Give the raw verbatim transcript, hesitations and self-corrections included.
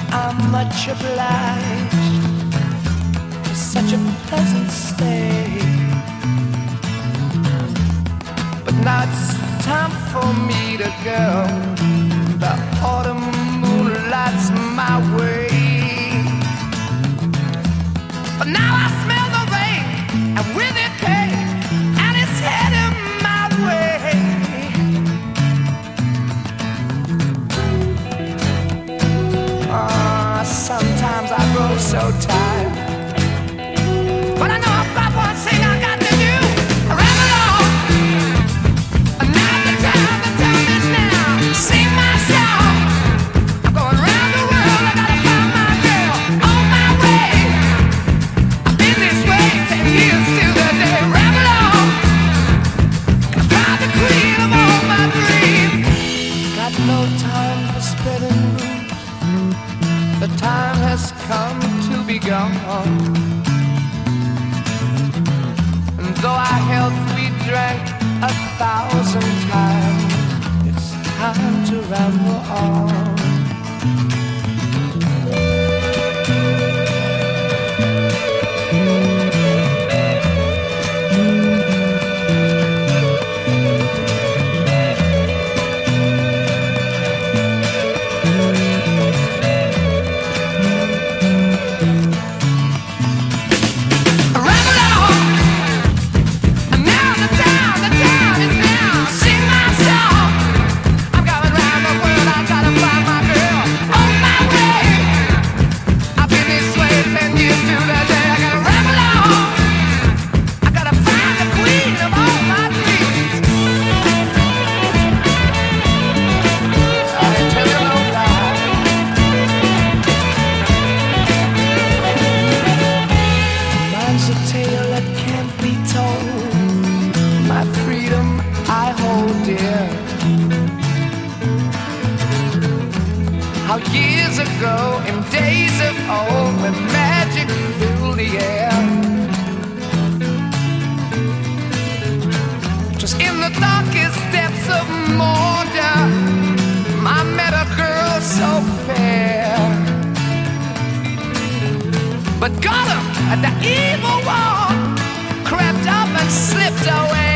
I'm much obliged for such a pleasant stay. But now it's time for me to go. The autumn moonlight's my way. But now I smell the rain, and with it pain, and it's heading my way. Uh, sometimes I grow so tired, but I know about one thing I got to do. I ramble on. And now the time, the time is now. Sing my song. I'm going round the world. I gotta find my girl on my way. I've been this way ten years to the day. Ramble on. I find the queen of all my dreams. Got no time for spreading news. The time has come to be gone. And though our health we drank a thousand times, it's time to ramble on. How years ago, in days of old, when magic filled the air, just in the darkest depths of Mordor, I met a girl so fair. But Gollum, the evil one, crept up and slipped away.